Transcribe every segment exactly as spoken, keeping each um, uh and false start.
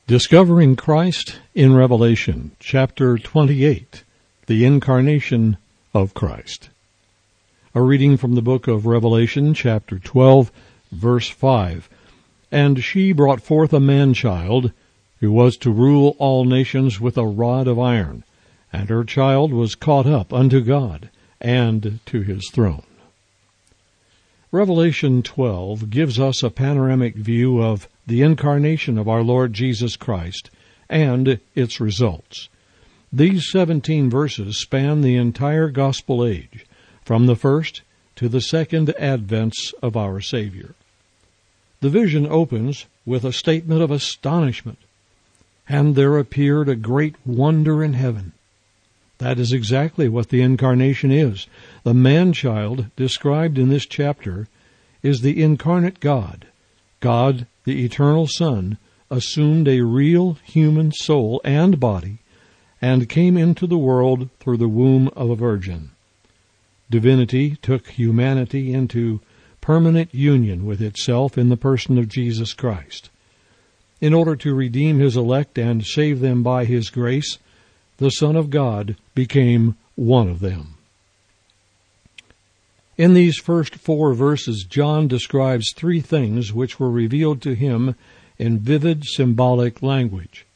Discovering Christ in Revelation, chapter twenty-eight, the Incarnation of Christ. A reading from the book of Revelation, chapter twelve, verse five. And she brought forth a man-child, who was to rule all nations with a rod of iron, and her child was caught up unto God, and to his throne. Revelation twelve gives us a panoramic view of the incarnation of our Lord Jesus Christ and its results. These seventeen verses span the entire gospel age, from the first to the second advents of our Savior. The vision opens with a statement of astonishment. And there appeared a great wonder in heaven. That is exactly what the incarnation is. The man-child described in this chapter is the incarnate God. God, the eternal Son, assumed a real human soul and body and came into the world through the womb of a virgin. Divinity took humanity into permanent union with itself in the person of Jesus Christ. In order to redeem his elect and save them by his grace, the Son of God became one of them. In these first four verses, John describes three things which were revealed to him in vivid symbolic language.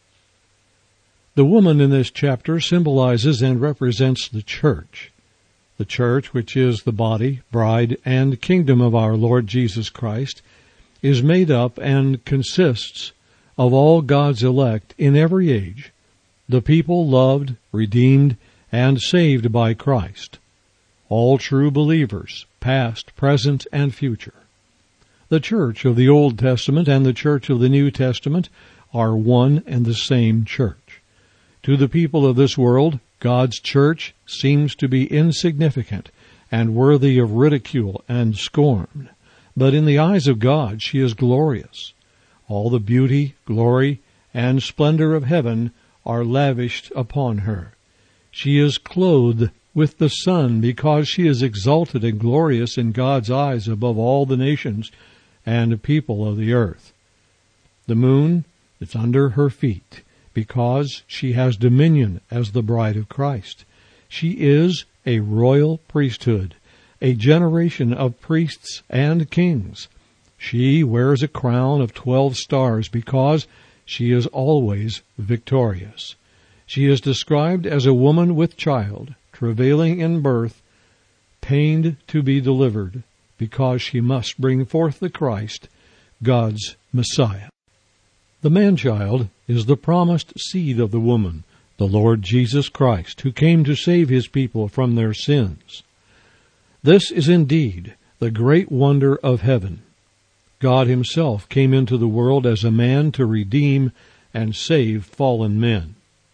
The woman in this chapter symbolizes and represents the church. The church, which is the body, bride, and kingdom of our Lord Jesus Christ, is made up and consists of all God's elect in every age, the people loved, redeemed, and saved by Christ. All true believers, past, present, and future. The church of the Old Testament and the church of the New Testament are one and the same church. To the people of this world, God's church seems to be insignificant and worthy of ridicule and scorn. But in the eyes of God, she is glorious. All the beauty, glory, and splendor of heaven are lavished upon her. She is clothed with the sun because she is exalted and glorious in God's eyes above all the nations and people of the earth. The moon is under her feet because she has dominion as the bride of Christ. She is a royal priesthood, a generation of priests and kings. She wears a crown of twelve stars because she is always victorious. She is described as a woman with child, travailing in birth, pained to be delivered, because she must bring forth the Christ, God's Messiah. The man-child is the promised seed of the woman, the Lord Jesus Christ, who came to save his people from their sins. This is indeed the great wonder of heaven. God himself came into the world as a man to redeem and save fallen men.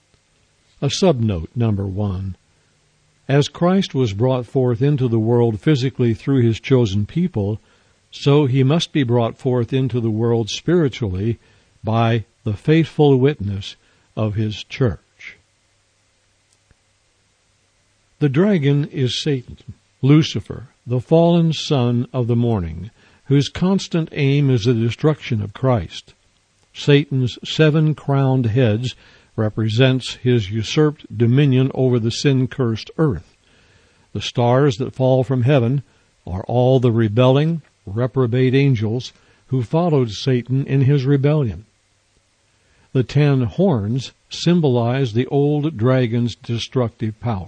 A subnote, number one. As Christ was brought forth into the world physically through his chosen people, so he must be brought forth into the world spiritually by the faithful witness of his church. The dragon is Satan, Lucifer, the fallen son of the morning, whose constant aim is the destruction of Christ. Satan's seven crowned heads represents his usurped dominion over the sin-cursed earth. The stars that fall from heaven are all the rebelling, reprobate angels who followed Satan in his rebellion. The ten horns symbolize the old dragon's destructive power.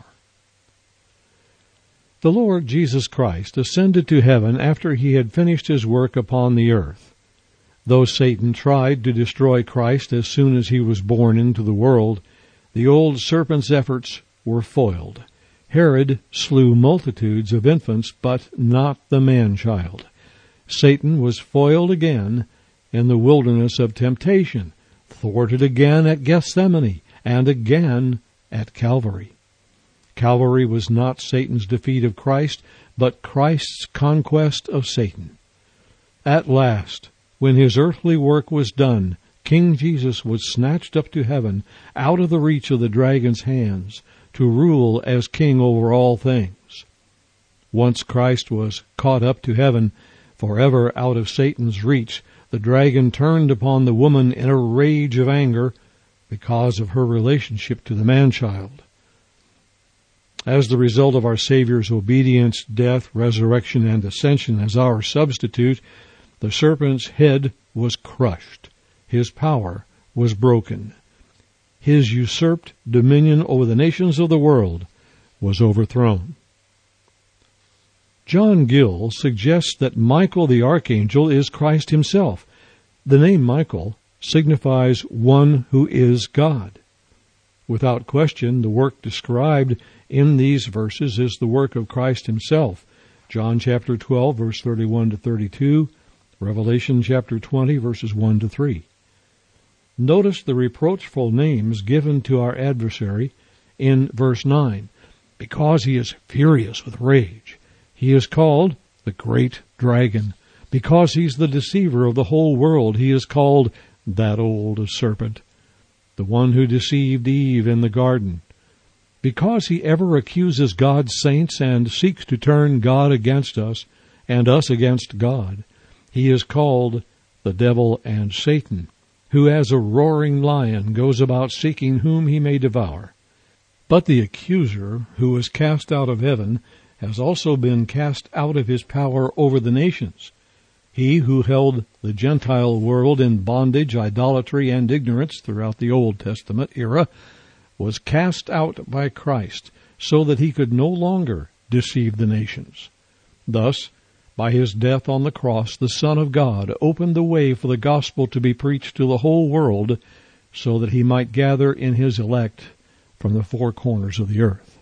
The Lord Jesus Christ ascended to heaven after he had finished his work upon the earth. Though Satan tried to destroy Christ as soon as he was born into the world, the old serpent's efforts were foiled. Herod slew multitudes of infants, but not the man-child. Satan was foiled again in the wilderness of temptation, thwarted again at Gethsemane, and again at Calvary. Calvary was not Satan's defeat of Christ, but Christ's conquest of Satan. At last, when his earthly work was done, King Jesus was snatched up to heaven, out of the reach of the dragon's hands, to rule as king over all things. Once Christ was caught up to heaven, forever out of Satan's reach, the dragon turned upon the woman in a rage of anger because of her relationship to the man-child. As the result of our Savior's obedience, death, resurrection, and ascension as our substitute, the serpent's head was crushed. His power was broken. His usurped dominion over the nations of the world was overthrown. John Gill suggests that Michael the archangel is Christ himself. The name Michael signifies one who is God. Without question, the work described in these verses is the work of Christ himself. John chapter twelve, verse thirty-one to thirty-two, Revelation chapter twenty, verses one to three. Notice the reproachful names given to our adversary in verse nine. Because he is furious with rage, he is called the great dragon. Because he's the deceiver of the whole world, he is called that old serpent, the one who deceived Eve in the garden. Because he ever accuses God's saints and seeks to turn God against us and us against God, he is called the devil and Satan, who as a roaring lion goes about seeking whom he may devour. But the accuser, who was cast out of heaven, has also been cast out of his power over the nations. He who held the Gentile world in bondage, idolatry, and ignorance throughout the Old Testament era was cast out by Christ so that he could no longer deceive the nations. Thus, by his death on the cross, the Son of God opened the way for the gospel to be preached to the whole world so that he might gather in his elect from the four corners of the earth.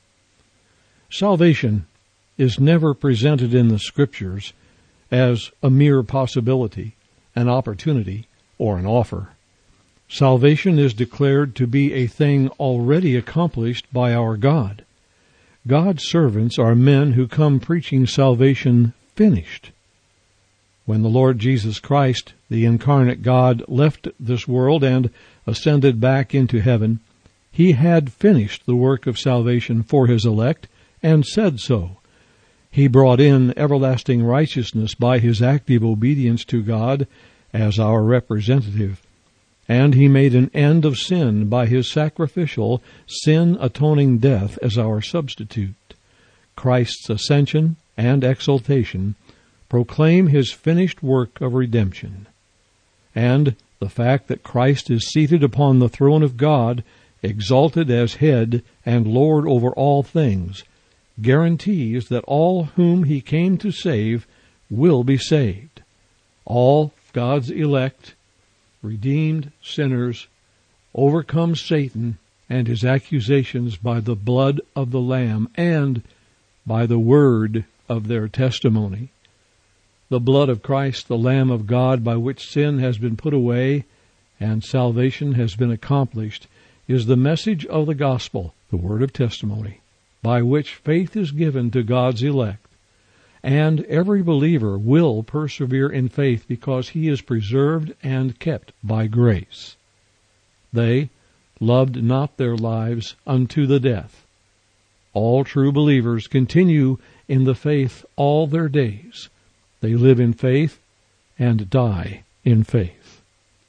Salvation is never presented in the Scriptures as a mere possibility, an opportunity, or an offer. Salvation is declared to be a thing already accomplished by our God. God's servants are men who come preaching salvation finished. When the Lord Jesus Christ, the incarnate God, left this world and ascended back into heaven, he had finished the work of salvation for his elect and said so. He brought in everlasting righteousness by his active obedience to God as our representative, and he made an end of sin by his sacrificial, sin-atoning death as our substitute. Christ's ascension and exaltation proclaim his finished work of redemption, and the fact that Christ is seated upon the throne of God, exalted as head and Lord over all things, guarantees that all whom he came to save will be saved. All God's elect, redeemed sinners, overcome Satan and his accusations by the blood of the Lamb and by the word of their testimony. The blood of Christ, the Lamb of God, by which sin has been put away and salvation has been accomplished, is the message of the gospel, the word of testimony, by which faith is given to God's elect. And every believer will persevere in faith because he is preserved and kept by grace. They loved not their lives unto the death. All true believers continue in the faith all their days. They live in faith and die in faith.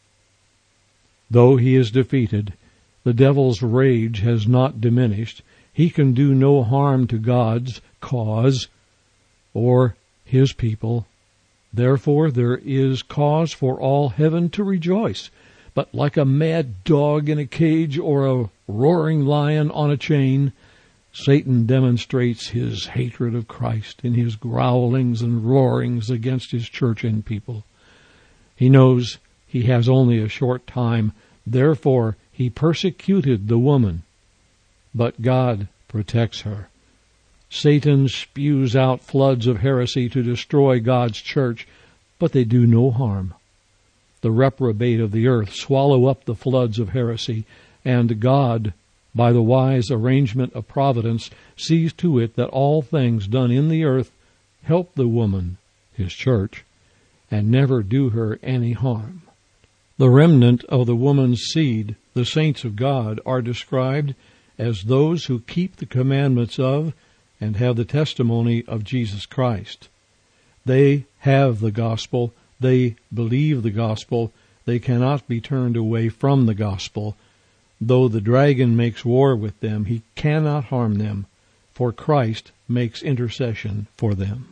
Though he is defeated, the devil's rage has not diminished. He can do no harm to God's cause or his people. Therefore there is cause for all heaven to rejoice. But like a mad dog in a cage or a roaring lion on a chain, Satan demonstrates his hatred of Christ in his growlings and roarings against his church and people. He knows he has only a short time. Therefore he persecuted the woman, but God protects her. Satan spews out floods of heresy to destroy God's church, but they do no harm. The reprobate of the earth swallow up the floods of heresy, and God, by the wise arrangement of providence, sees to it that all things done in the earth help the woman, his church, and never do her any harm. The remnant of the woman's seed, the saints of God, are described as those who keep the commandments of and have the testimony of Jesus Christ. They have the gospel, they believe the gospel, they cannot be turned away from the gospel. Though the dragon makes war with them, he cannot harm them, for Christ makes intercession for them.